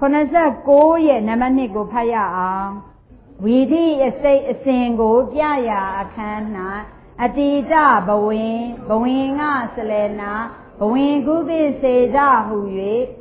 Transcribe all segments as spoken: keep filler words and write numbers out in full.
Konasa go ye namanigo paya Vidi estate a single Yaya Akana Atita Bawin Bawinga Selena Bawin Gubi Seda Huye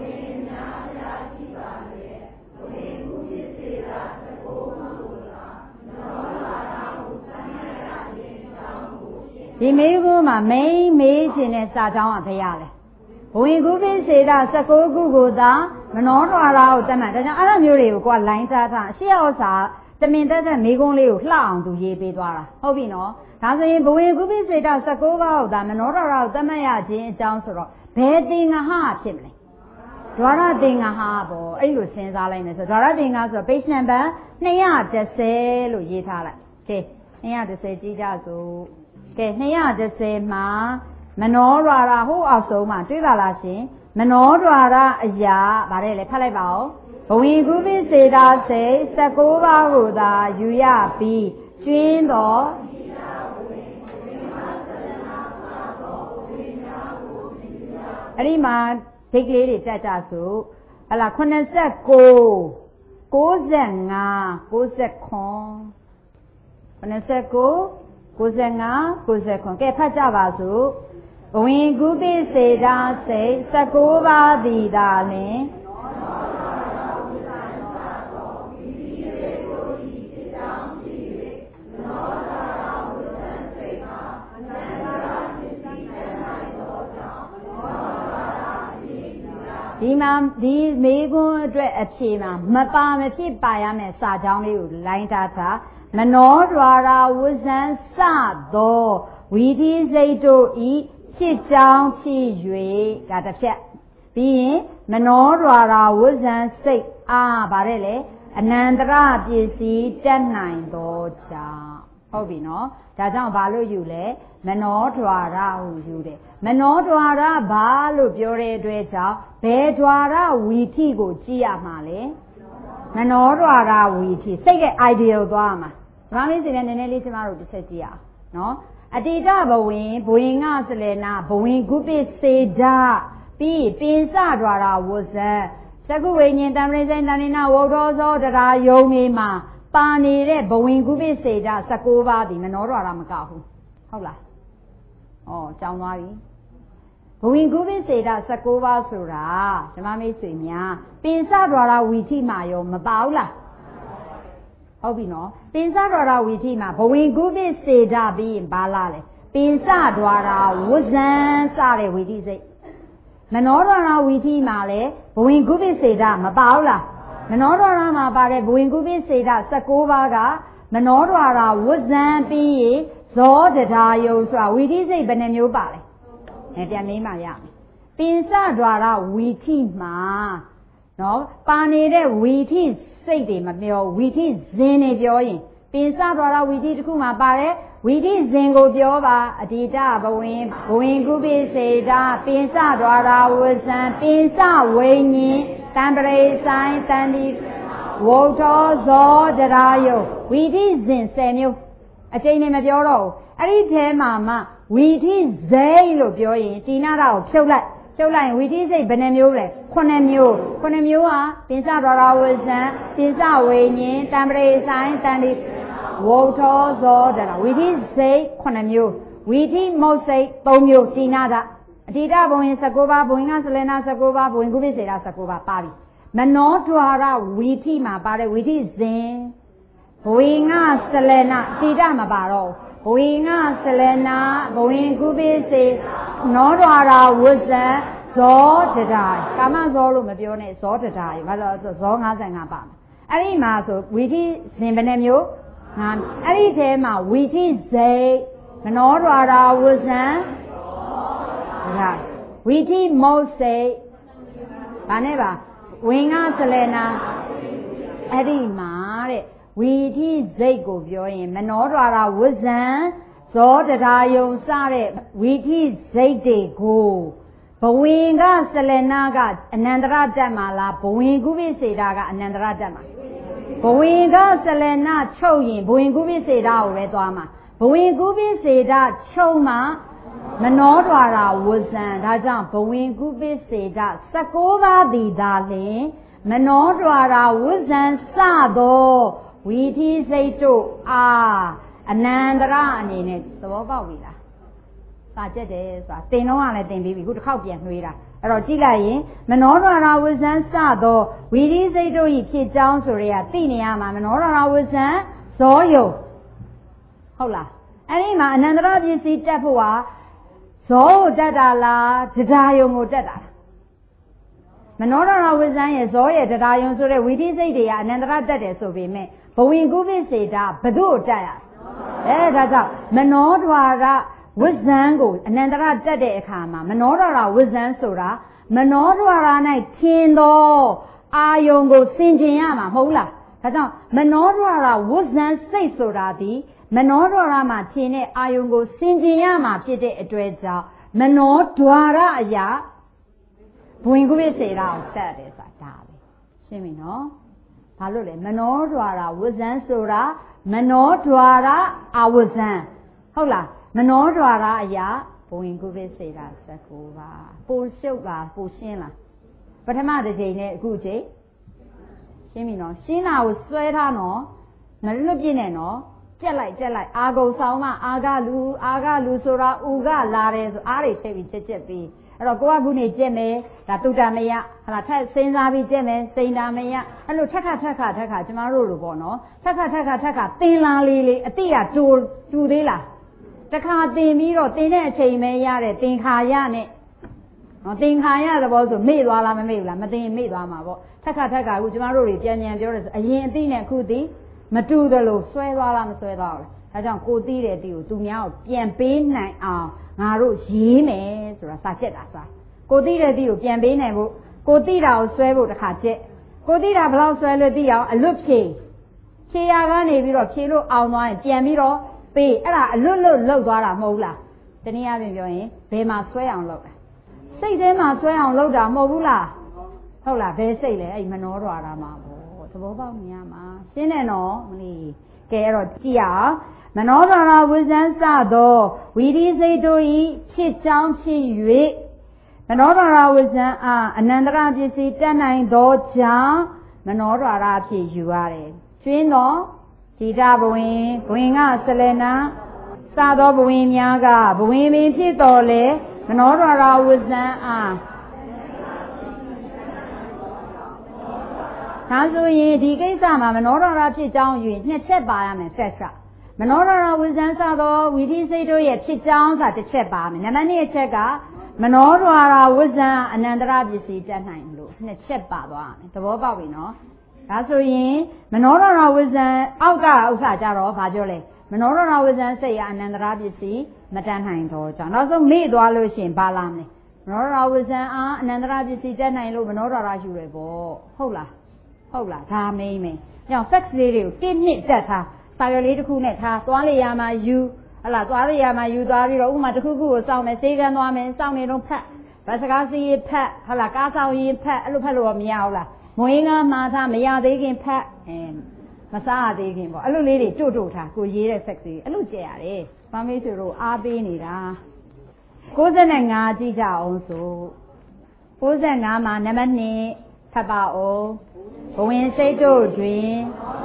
Di Meguma may made in a Satan Payale. We go be say that Sako Guguda, Manora, the man, I don't know what lines that she also the men that make only long to ye bedwara. Oh, we know. Now the boy go be say that Sako, the Manora, the Mayaji, down so bedding a heart chimney. Dora ding a harbor, a you sense our line is a Dora ding as a base number, Naya just say Luyitala. Okay, Naya to say Jijazu. Okay, Naya just say ma. Manora who also ma do la Manora ya barele palebao. We go be say that say Sakova Huda, Yuya be Jindo Arima, take lady Tatasu, a la Conasa go, go zenga, go zekon. Conasa go, go zenga, go zekon, get Pajavasu. We go be say that say Sakova di darling. Dimam these may go to a chima, Mapam Payame Sajami line data, Manodwara wasn't sad though, we did say to eat. Sit down, see you got a chat. Being Manodwara wasn't sick, ah, barele, Anandra, you see, ten nine docha. Hobby no, that's not value you lay, Manodwara, you lay. Manodwara, balu, pure dwecha, bedwara, wheaty go, gia male. Manodwara, wheaty, say it ideal drama. Rami is in an elite tomorrow to say, no? Adida Bawin, Boinga Selena, Bawin Gubi Seda, B. Pinsa Dwara was there. Saguin, Damrizan, Danina, Wodozo, that are Yomima, Pani, Bawin Gubi Seda, Sakova, the Manora Ramakahu. Hola. Oh, Jamwari. Bawin Gubi Seda, Sakova Sura, Jamami Simia, Pinsa Dwara, Witi Mayo, Mabaula. How we know? Pinsa Dwara Witima, but we go be say that being Balale. Pinsa Dwara wasn't sorry with this. Manora Witima, but we go be say that Mabaula. Manora Mabare, but we go be say that Sakovaga, Manora wasn't be so that I use we did say Benemu Bale. And their name I am. Pinsa Dwara Witima. No, Panere Witis. Say them a meal, we did zen a joy. Pinsa Dora, we did Kuma Bare, we did Zengo Jova, Adida, Bowen, Bowen Gubi say that Pinsa Dora was and Pinsa Wayne, Tambere, Sign, Sandy, Water, Zor, Darayo. We did Zen Samuel, a name of your own. I tell Mamma, we did Zay Joy, Tina, so like. So like we did say Benamule, Conemu, Conemua, Pinsa Dora was Pinsa Wayne, Tambre, Sign, Sandy, Water, Zor, we did say Conemu, we did most say Bomu, Tinada, Tita Boin Sakova, Boina Selena Sakova, Boingubi Sakova, Pavi. Manotuara, Witi Mabare, we did Zen, Boina Selena, Tita Mabaro. Boinga Selena, Boin Gubi say, Nodwara was there, so did I. Kama Zolo Mabione, so did I, but the song has an abam. Any maso, we did Simbanemu, and any tema, we did say, Nodwara was there. We did most say, Baneva, Winga Selena, Eddie Mare. We did Zago Bioin, Manora wasn't, so that I own Sare, we did Zade go. But we got Selena got Anandra Damala, but we go with Sedaga Anandra Dama. But we got Selena Choyin, but we go with Seda Redama. But we go with Seda Choma, Manora wasn't, I jump, but we go with Seda, Sakova the darling. မနောဒွါရဝဇ္ဇံစသောဝီထိစိတ်တို့အားအနန္တရအနေနဲ့သဘောပေါက်ပြီလားစာချက်တယ်ဆိုတာတင်တော့ကလည်းတင်ပြီးပြီခုတစ်ခေါက်ပြန်နှွေးတာအဲ့တော့ကြည့်လိုက်ရင်မနောဒွါရဝဇ္ဇံစသောဝီထိစိတ်တို့ဤဖြစ်ကြောင်းဆိုရဲသိနေရမှာမနောဒွါရဝဇ္ဇံဇောယုံဟုတ်လားအဲ့ဒီမှာအနန္တရပစ္စည်းတက်ဖို့ဟာဇောကိုတက်တာလားတရားယုံကိုတက်တာလားမနောဒရဝိဇ္ဇံရဲ့ဇောရဲ့တရားယုံဆိုတဲ့ဝီထိစိတ်တွေကအနန္တရတက်တယ်ဆိုပေမဲ့ဘဝင်ကုပိစေတာဘု து ကိုတက်ရအဲဒါကြောင့်မနောဒွါရဝိဇ္ဇံကိုအနန္တရတက်တဲ့အခါမှာမနောဒရဝိဇ္ဇံဆိုတာမနောဒွါရ၌ထင်သောအာယုံကိုဆင်ခြင်ရမှာမဟုတ်လားဒါကြောင့်မနောဒွါရဝိဇ္ဇံစိတ်ဆိုတာဒီမနောဒွါရမှာထင်တဲ့အာယုံကိုဆင်ခြင်ရမှာဖြစ်တဲ့အတွက်ကြောင့်မနောဒွါရအရာဘဝင်ကုပိစေတာကိုတက်တယ်ဆိုတာဒါပဲရှင်းပြီနော်ဘာလို့လဲမနောဒွါရဝိဇ္ဇံဆိုတာမနောဒွါရအဝိဇ္ဇံဟုတ်လားမနောဒွါရအရာဘဝင်ကုပိစေတာစကူပါပိုရှုပ်လားပိုရှင်းလားပထမတစ်ချိန်နဲ့အခုချိန်ရှင်းပြီနော်ရှင်းတာကိုစွဲထားနော်မလွတ်ပြည့်နဲ့နော်ကြက်လိုက်ကြက်လိုက်အာဂုံဆောင်မအာဂလူအာဂလူဆိုတာဥကလာတယ်ဆိုအားတွေထည့်ပြီးချက်ချက်ပြီးအဲ့တော့ကိုကခုနေကြက်မယ်ဒါတုတ္တမယဟာလားထက်စဉ်းစားပြီးကြက်မယ်စိန်တာမယအဲ့လိုထက်ခါထက်ခါထက်ခါကျမတို့လိုပေါ့နော်ထက်ခါထက်ခါထက်ခါသင်လာလေးလေးအတိရတူတူသေးလားတခါသင်ပြီးတော့သင်တဲ့အချိန်ပဲရတဲ့သင်္ခါရနဲ့နော်သင်္ခါရသဘောဆိုမေ့သွားလားမမေ့ဘူးလားမသင်မေ့သွားမှာပေါ့ထက်ခါထက်ခါခုကျမတို့တွေပြန်ပြန်ပြောတယ်ဆိုအရင်အတိနဲ့အခုသိမတူသလိုဆွဲသွားလားမဆွဲသွားဘူးဒါကြောင့်ကိုသိတဲ့အတိကိုသူများကိုပြန်ပေးနိုင်အောင်ငါတို့ရေးမယ်ဆိုတာစာချက်တာစာကိုသိတဲ့အတိကိုပြန်ပေးနိုင်ဖို့ကိုသိတာကိုဆွဲဖို့တစ်ခါချက်ကိုသိတာဘယ်လောက်ဆွဲလို့သိအောင်အလွတ်ဖြေဖြေရကနေပြီးတော့ဖြေလို့အောင်သွားရင်ပြန်ပြီးတော့ပေးအဲ့ဒါအလွတ်လွတ်လောက်သွားတာမဟုတ်လားတနည်းအားဖြင့်ပြောရင်ဘယ်မှာဆွဲအောင်လုပ်လဲစိတ်ထဲမှာဆွဲအောင်လုပ်တာမဟုတ်ဘူးလားဟုတ်လားဘယ်စိတ်လဲအဲ့မနောဒွါရမှာပေါ့သဘောပေါက်နေရမှာရှင်းတယ်နော်မလီကဲအဲ့တော့ကြည့်အောင်မနောဒွါရဝိဇ္ဇံစသောဝီရိစိတ်တို့ဤဖြစ်ကြောင်းဖြစ်၍မနောဒွါရဝိဇ္ဇံအားအနန္တရပစ္စည်းတက်နိုင်သောကြောင့်မနောဒွါရဖြစ်ယူရတယ်ကျွင်းသောဒီတာဘဝင်ဘဝင်ကဆလနာစသောဘဝင်များကဘဝင်ပင်ဖြစ်တော်လေမနောဒွါရဝိဇ္ဇံအားဒါဆိုရင်ဒီကိစ္စမှာမနောဒွါရဖြစ်ကြောင်းယူနှစ်ချက်ပါရမယ်ဆက်စမနောဒွါရဝိဇ္ဇံစသောဝီထိစိတ်တို့ရဲ့ဖြစ်ကြောင်းဆိုတာတစ်ချက်ပါမယ်နံပါတ်နှစ်အချက်ကမနောဒွါရဝိဇ္ဇံအနန္တရပစ္စည်းတက်နိုင်လို့နှစ်ချက်ပါသွားမယ်သဘောပေါက်ပြီနော်ဒါဆိုရင်မနောဒွါရဝိဇ္ဇံအောက်ကဥစ္စာကြတော့ဘာပြောလဲမနောဒွါရဝိဇ္ဇံစိတ်ရအနန္တရပစ္စည်းမတက်နိုင်တော့ကြောင့်နောက်ဆုံးမေ့သွားလို့ရှိရင်ဘာလာမလဲမနောဒွါရဝိဇ္ဇံအားအနန္တရပစ္စည်းတက်နိုင်လို့မနောဒွါရယူရပေါ့ဟုတ်လားဟုတ်လားဒါမင်းမင်းကြောင့် sex လေးတွေကိုတစ်နှစ်တက်ထားစာရွက်လေးတစ်ခုနဲ့ထားသွားလေရမှာယူဟလာသွားလေရမှာယူသွားပြီးတော့ဥပမာတစ်ခုခုကိုစောင့်မယ်စေကန်းသွားမယ်စောင့်နေတော့ဖတ်ဗစကားစီးဖတ်ဟလာကားဆောင်ရင်ဖတ်အဲ့လိုဖတ်လို့မရဘူးလားမွေးငါမှာထားမရသေးခင်ဖတ်အဲမစားရသေးခင်ပေါ့အဲ့လိုလေးတွေတို့တို့ထားကိုရေးတဲ့ sex လေးအဲ့လိုကြည့်ရတယ်မမေးဆိုတော့အားပေးနေတာကိုးဆယ်ငါကြည့်ကြအောင်ဆိုကိုးဆယ်ငါမှာနံပါတ်နှစ်ဖတ်ပါအောင်ဘဝင်စိတ်တို့တွင်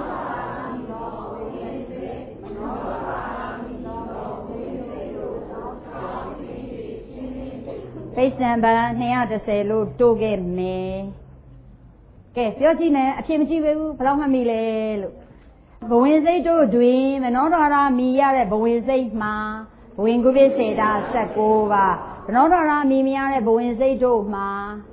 ပိဿံဘာနှစ်ရာတစ်ဆယ်လို့တိုးခဲ့မယ်ကဲပြောကြည့်မယ်အဖြစ်မကြည့်ဘူးဘယ်တော့မှမီလဲလို့ဘဝင်စိတ်တို့တွင်မနောဒွါရမီရတဲ့ဘဝင်စိတ်မှာဘဝင်ကုပိစေတာ၁၉ပါးမနောဒွါရမီမရတဲ့ဘဝင်စိတ်တို့မှာ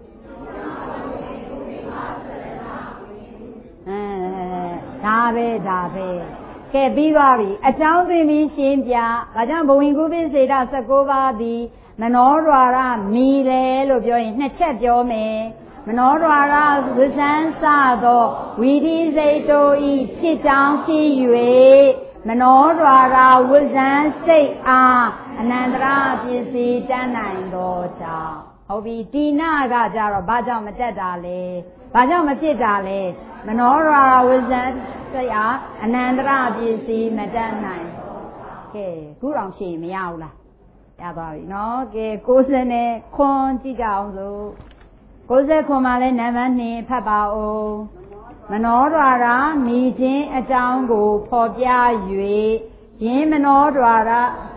အဲဒါပဲဒါပဲကဲပြီးပါပြီအကြောင်းသိပြီးရှင်းပြဒါကြောင့်ဘဝင်ကုပိစေတာ၁၉ပါးသည်မနောဒွါရမီတယ်လို့ပြောရင်နှစ်ချက်ပြောမယ်မနောဒွါရဝိဇ္ဇံစသောဝီထိစိတ်တို့ဤဖြစ်ကြောင်းဖြစ်၍မနောဒွါရဝိဇ္ဇံစိတ်အားအနန္တရပစ္စည်းတတ်နိုင်သောကြောင့်ဟုတ်ပြီတိနာကကြတော့ဘာကြောင့်မတက်တာလဲဘာကြောင့်မဖြစ်တာလဲမနောဒွါရဝိဇ္ဇံစိတ်အားအနန္တရပစ္စည်းမတတ်နိုင်ကဲခုတော့ရှင်းမရဘူးလားရသွားပြီနော်ကဲကိုးစနဲ့ခွန်ကြည့်ကြအောင်စို့ကိုယ်ဆက်ခွန်မှာလဲနံပါတ်နှစ်ဖတ်ပါဦးမနောဒွါရမိခြင်းအကြောင်းကိုဖော်ပြ၍ယင်းမနောဒွါရ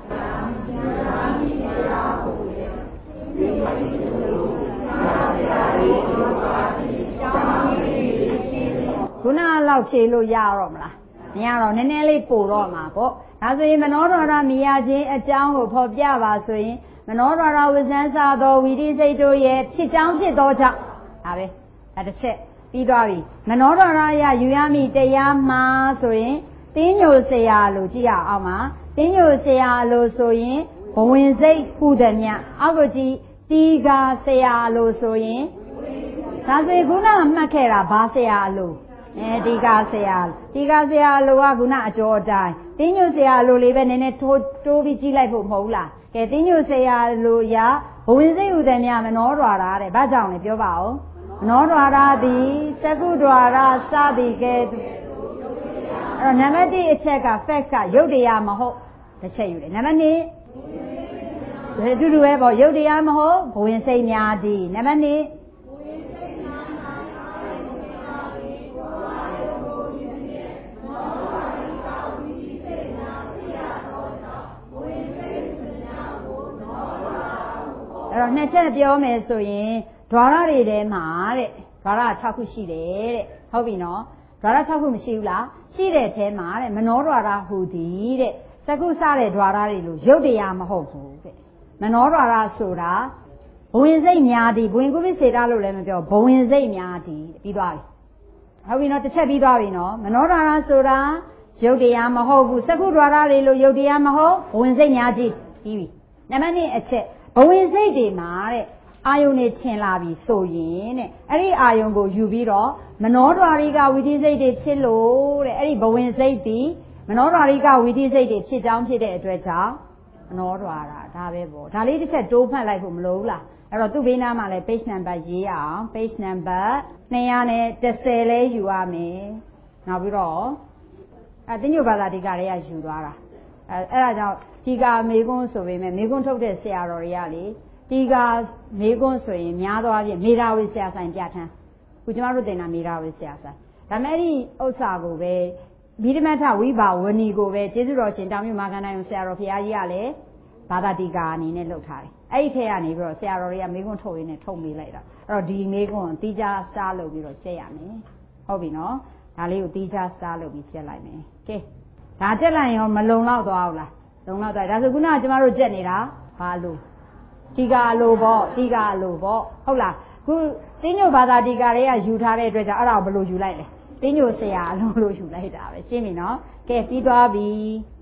ခုနလောက်ဖြေလို့ရတော့မလားမရတော့နည်းနည်းလေးပို့တော့မှာပေါ့ဒါဆိုရင်မနောဒွါရမိရခြင်းအကြောင်းကိုဖော်ပြပါဆိုရင်မနောဒွါရဝဇ္ဇံစာသောဝီတိစိတ်တို့ရဲ့ဖြစ်ကြောင်းဖြစ်သောကြောင့်ဒါပဲဒါတစ်ချက်ပြီးသွားပြီမနောဒွါရရယူရမိတရားမှာဆိုရင်တင်းညိုစရာလို့ကြည့်ရအောင်ပါတင်းညိုစရာလို့ဆိုရင်ဘဝင်စိတ်ဟူသည်မြအောက်ကိုကြည့်တီကာစရာလို့ဆိုရင်ဒါဆိုရင်ခုနကမှတ်ခဲ့တာဘာစရာလို့အဲဒီကာဆရာဒီကာဆရာလိုကခုနအကျော်အတိုင်းတင်းညွတ်ဆရာလိုလေးပဲနည်းနည်းထိုးတိုးပြီးကြည့်လိုက်ဖို့မဟုတ်လားကဲတင်းညွတ်ဆရာလိုရဘဝင်စိတ်ဥဒ္ဒမြမနောဒွါရတဲ့ဘာကြောင့်လဲပြောပါဦးမနောဒွါရသည်သကုဒွါရစသည်ကဲအဲ့တော့နံပါတ်တစ်အချက်က fact ကရုပ်တရားမဟုတ်တစ်ချက်ယူတယ်နံပါတ်နှစ်အတူတူပဲပေါ့ရုပ်တရားမဟုတ်ဘဝင်စိတ်များသည်နံပါတ်နှစ်အဲ့တော့နှစ်ချက်ပြောမယ်ဆိုရင်ဓာရတွေထဲမှာတဲ့ဓာရ၆ခုရှိတယ်တဲ့ဟုတ်ပြီနော်ဓာရ၆ခုမရှိဘူးလားရှိတဲ့အထဲမှာတဲ့မနောဓာရဟူသည်တဲ့စကုစတဲ့ဓာရတွေလို့ရုပ်တရားမဟုတ်ဘူးတဲ့မနောဓာရဆိုတာဘဝင်စိတ်များသည်ဘဝင်ကုလိစေတလို့လည်းမပြောဘဝင်စိတ်များသည်ပြီးသွားပြီဟုတ်ပြီနော်တစ်ချက်ပြီးသွားပြီနော်မနောဓာရဆိုတာရုပ်တရားမဟုတ်ဘူးစကုဓာရတွေလို့ရုပ်တရားမဟုတ်ဘဝင်စိတ်များကြီးပြီးပြီနံပါတ်နှစ်အချက်ဘဝင်စိတ်တွေမှာတဲ့အာယုန်နဲ့ထင်လာပြီဆိုရင်တဲ့အဲ့ဒီအာယုန်ကိုယူပြီးတော့မနောဓာရိကဝိသိစိတ်တွေဖြစ်လို့တဲ့အဲ့ဒီဘဝင်စိတ်ဒီမနောဓာရိကဝိသိစိတ်တွေဖြစ်ကြောင်းဖြစ်တဲ့အတွက်ကြောင့်မနောဓာရဒါပဲပေါ့ဒါလေးတစ်ချက်တိုးမှတ်လိုက်ဖို့မလိုဘူးလားအဲ့တော့သူ့ဘေးနားမှာလည်း page number ရေးရအောင် page number နှစ်ရာနဲ့တစ်ဆယ်လဲယူရမယ်နောက်ပြီးတော့အဲတင်းညိုဘာသာဒီကတွေကယူသွားတာအဲအဲ့ဒါကြောင့်ဒီကမေကွန်းဆိုပေမဲ့မေကွန်းထုတ်တဲ့ဆရာတော်တွေကလေဒီကမေကွန်းဆိုရင်များသောအားဖြင့်မေရာဝိဆရာဆိုင်ပြဋ္ဌာန်းခုကျမတို့တင်တာမေရာဝိဆရာဆိုင်ဒါမဲ့ဒီဥစ္စာကိုပဲဗိဓမထဝိဘာဝဏီကိုပဲကျေးဇူးတော်ရှင်တောင်မြတ်မာကန္တယုံဆရာတော်ဘုရားကြီးကလည်းဘာသာတိကာအနေနဲ့လုပ်ထားတယ်အဲ့ဒီထဲကနေပြီးတော့ဆရာတော်တွေကမေကွန်းထုတ်ရင်းနဲ့ထုတ်မိလိုက်တာအဲ့တော့ဒီမေကွန်းတီးခြားစားလုပ်ပြီးတော့ကျက်ရမယ်ဟုတ်ပြီနော်ဒါလေးကိုတီးခြားစားလုပ်ပြီးကျက်လိုက်မယ်ကဲဒါကျက်လိုက်ရင်မလုံလောက်သွားဘူးလားလုံလောက်သွားဒါဆိုခုနကကျမတို့ကျက်နေတာဘာလို့တီကာလိုပေါ့တီကာလိုပေါ့ဟုတ်လားခုတင်းညိုဘာသာတီကာတွေကယူထားတဲ့အတွက်ကြောင့်အဲ့ဒါကိုဘယ်လိုယူလိုက်လဲတင်းညိုဆရာအလုံးလို့ယူလိုက်တာပဲရှင်းပြီနော်ကဲပြီးသွားပြီ